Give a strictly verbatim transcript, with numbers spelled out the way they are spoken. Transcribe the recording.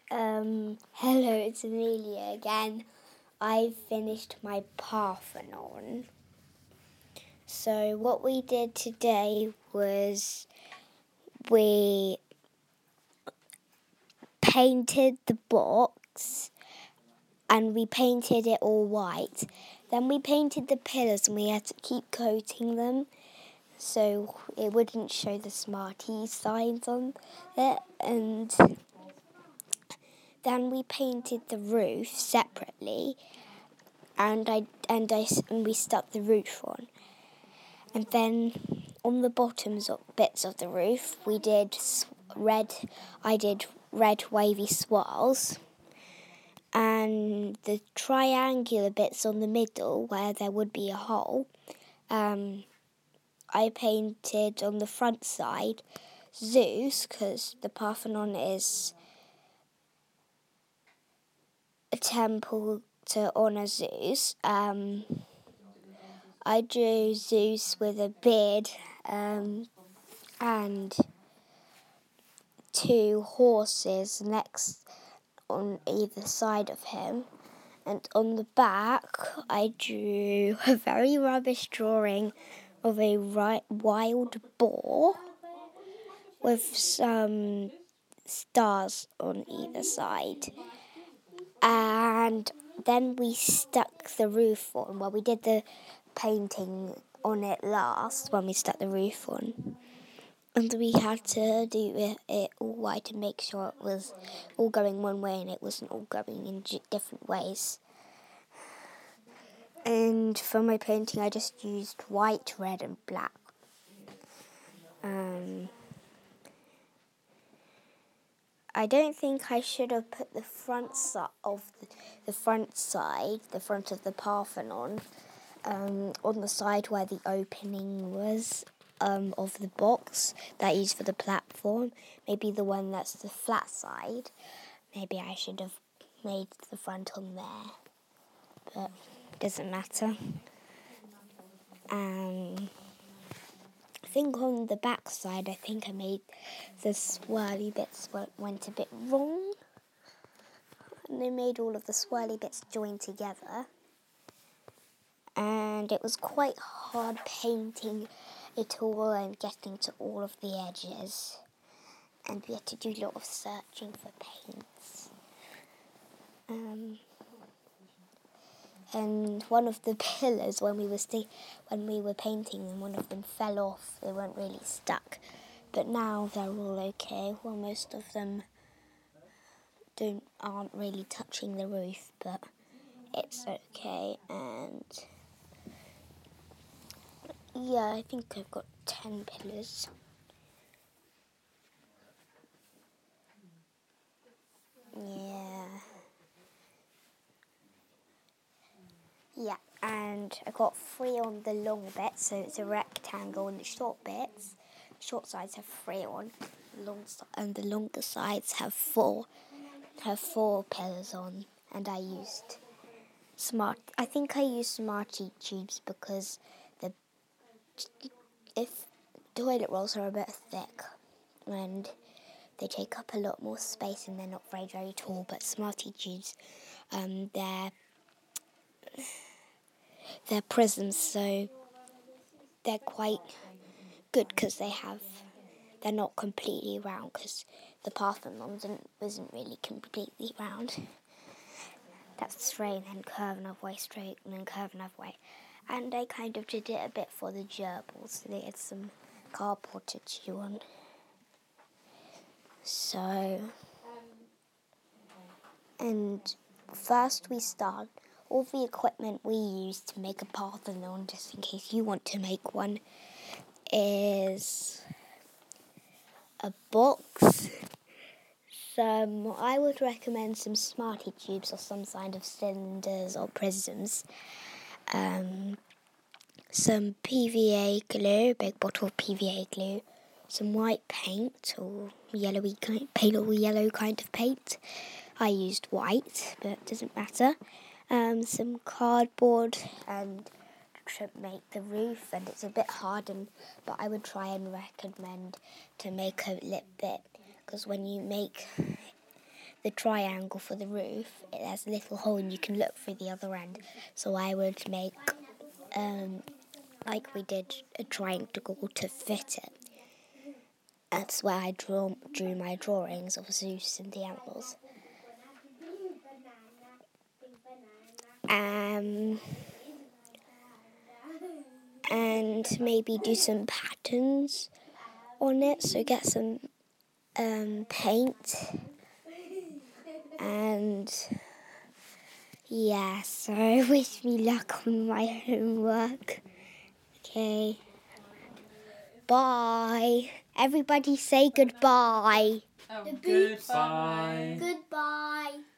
Um, hello, it's Amelia again. I've finished my Parthenon. So what we did today was we painted the box and we painted it all white. Then we painted the pillars and we had to keep coating them so it wouldn't show the Smarties signs on it. And then we painted the roof separately. And I and I and we stuck the roof on, and then on the bottoms of bits of the roof we did red. I did red wavy swirls, and the triangular bits on the middle where there would be a hole. Um, I painted on the front side Zeus because the Parthenon is a temple to honour Zeus. Um, I drew Zeus with a beard um, and two horses next on either side of him. And on the back, I drew a very rubbish drawing of a ri- wild boar with some stars on either side. And then we stuck the roof on. Well, we did the painting on it last when we stuck the roof on. And we had to do it, it all white to make sure it was all going one way and it wasn't all going in different ways. And for my painting, I just used white, red, and black. Um, I don't think I should have put the front side of the, the front side, the front of the Parthenon, um, on the side where the opening was um, of the box that I used for the platform. Maybe the one that's the flat side. Maybe I should have made the front on there, but it doesn't matter. Um, I think on the back side, I think I made the swirly bits went a bit wrong. And they made all of the swirly bits join together. And it was quite hard painting it all and getting to all of the edges. And we had to do a lot of searching for paints. Um, and one of the pillars, when we were sta- when we were painting them, one of them fell off. They weren't really stuck. But now they're all okay. Well, most of them don't aren't really touching the roof, but it's okay. And yeah, I think I've got ten pillars. Yeah. Yeah, and I got three on the long bit, so it's a rectangle, and the short bits, short sides have three on, long and the longer sides have four, have four pillars on, and I used smart. I think I used Smarty tubes because the if toilet rolls are a bit thick, and they take up a lot more space, and they're not very very tall. But Smarty tubes, um, they're they're prisms, so they're quite good because they have they're not completely round because the Parthenon isn't really completely round. That's straight and then curve another way, straight and then curve another way. And I kind of did it a bit for the gerbils, so they had some cardboard to chew on. So, and first we start all the equipment we use to make a Parthenon, just in case you want to make one, is a box, some, I would recommend some Smarty tubes or some kind of cylinders or prisms, um, some P V A glue, big bottle of P V A glue, some white paint or yellowy kind, pale or yellow kind of paint. I used white, but it doesn't matter. Um, some cardboard and to make the roof, and it's a bit hard, and but I would try and recommend to make a lip bit, because when you make the triangle for the roof, it has a little hole and you can look through the other end. So I would make, um, like we did, a triangle to fit it. That's where I draw, drew my drawings of Zeus and the animals. Um, and maybe do some patterns on it. So get some um, paint. And yeah, so wish me luck on my homework. Okay. Bye. Everybody say goodbye. Oh, goodbye. Goodbye.